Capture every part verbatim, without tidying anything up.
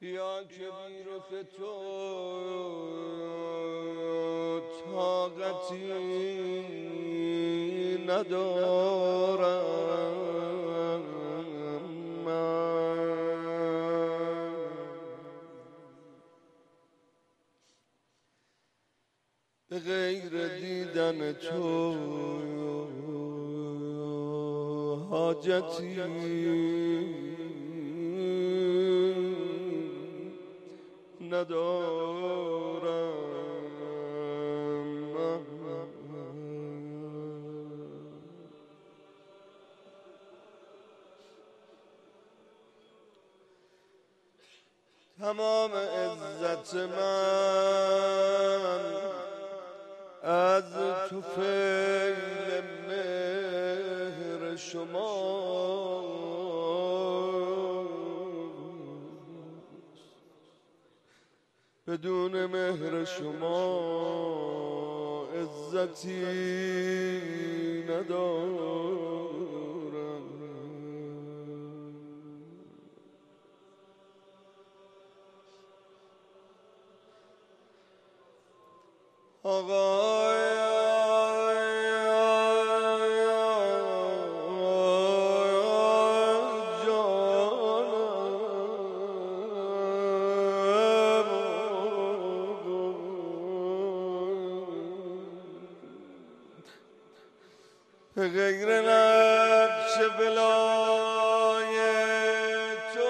بیا که بی رخ تو طاقتی ندارم من، به غیر دیدن تو حاجتی ندارم. تمام عزت من از تو فیل مهر شما، بدون مهر شما عزتی ندارم. آقای غیر نقش بلای تو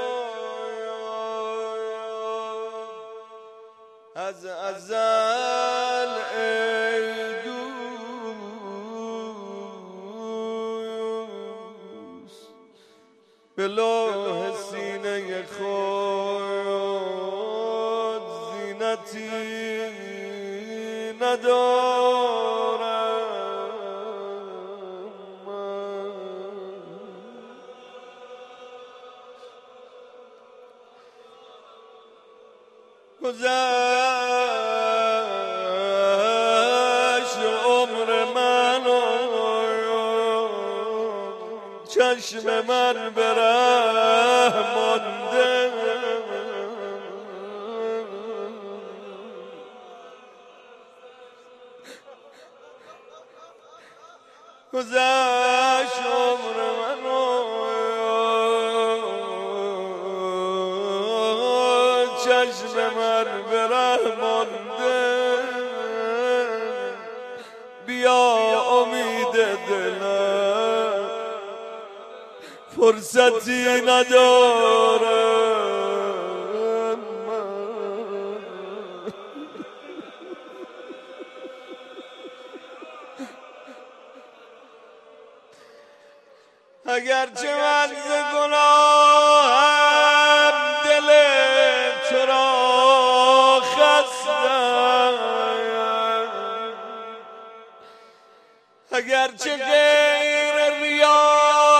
از ازل ای دوست، به لوح سینه خود زینتی ندارم. گذشت عمر من و چشم من به ره مانده، گذشت عمر من و چشم من به ره مانده. بیا امید دلم فرصتی ندارم من، اگرچه من ز گناهم دل تو را خستم، اگرچه غیر ریا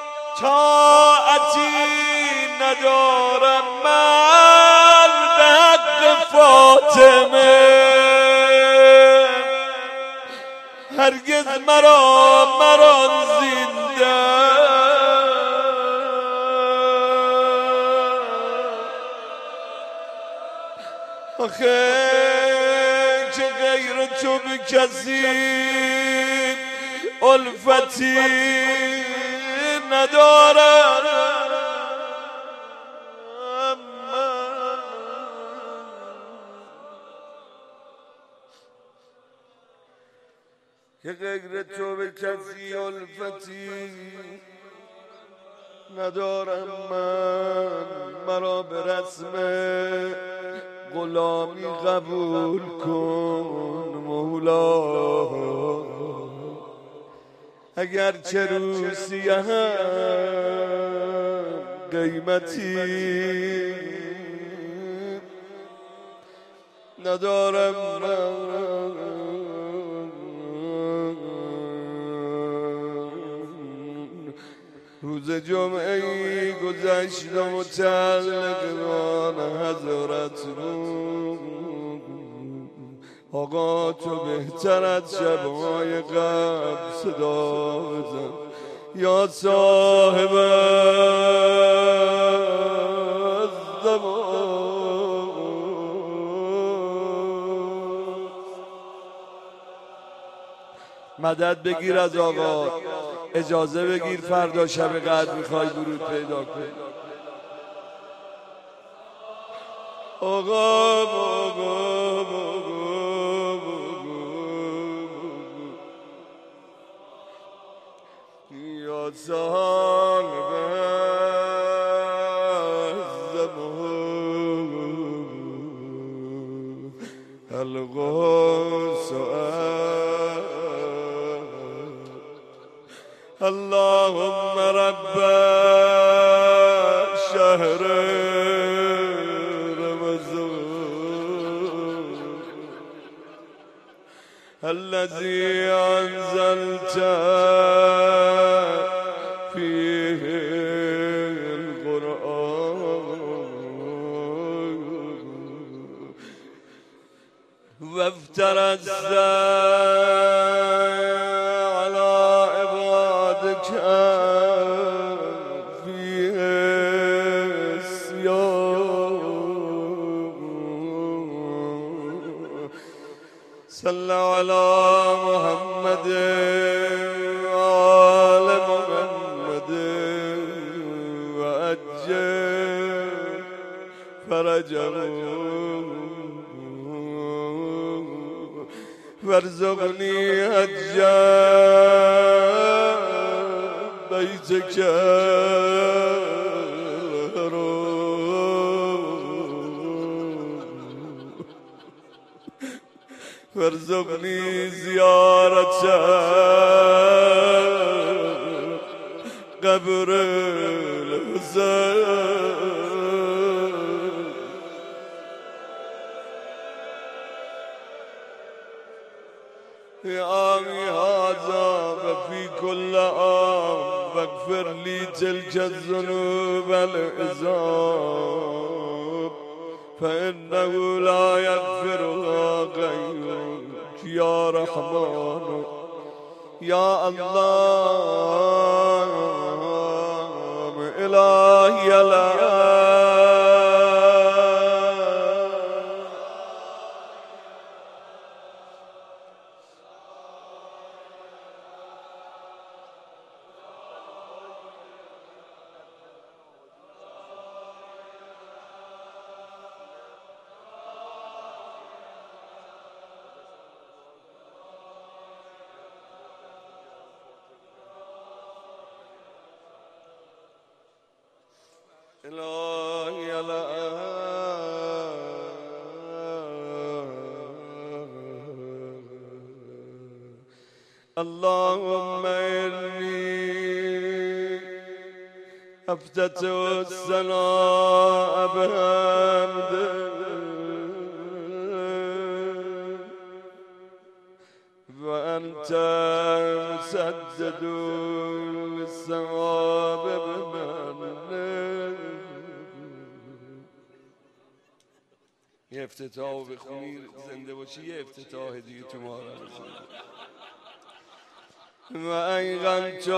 طاعتی ندارم من به حق فاطمه، هرگز مرا مران زنده. آخه که غیر تو به کسی الفتی ندارم، که غیر تو به کسی الفتی ندارم من. مرا به رسم غلامی قبول کن مولا، اگر چه روسیه هم قیمتی ندارم من. روز جمعه گذشت و متعلقان حضرت بود. آقا تو بهتر از شبهای قبل صدا بزن یا صاحب الزمان. مدد بگیر از آقا، اجازه بگیر فردا شب قدر میخوای درود پیدا کنی. آقا آقا یا صاحب الزمان الغوث اللهم رب شهر رمضان الذي أنزلت فيه القرآن وافترضت على عبادك فيه الصيام صل على محمد وآل محمد وأجل فرجهم وارزقني حج بيتك وارزقني زيارة قبر الحسين في عامي هذا وفي كل عام واغفر لي تلك الذنوب العظام فإنه لا يغفرها غيرك يا رحمن يا الله إلهي لا إلهي لا اللهم إني أفتتح الثناء بحمدك وأنت مسدد للثواب بمنك. یه افتتاح بخونی زنده باشی، یه افتتاح دیگه تو ما را و ایقنت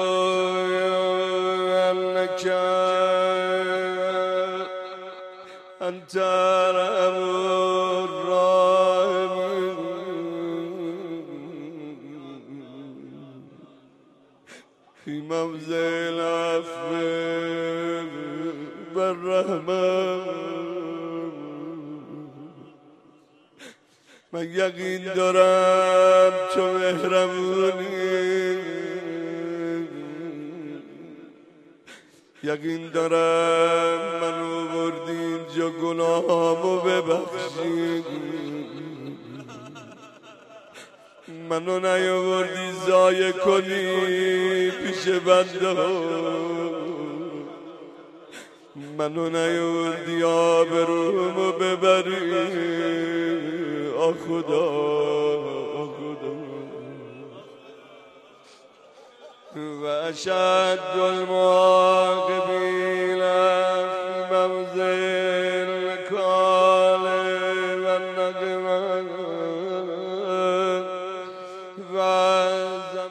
انک انت ارحم الراحمین فی موضع العفو والرحمة. من یقین دارم چو مهربونی، یقین دارم منو بردی اینجا گناهامو ببخشی، منو نیاوردی ضایع کنی پیش بنده ها، منو نیاوردی آبرومو ببری. آ خدا آ خدا و اشد المعاصی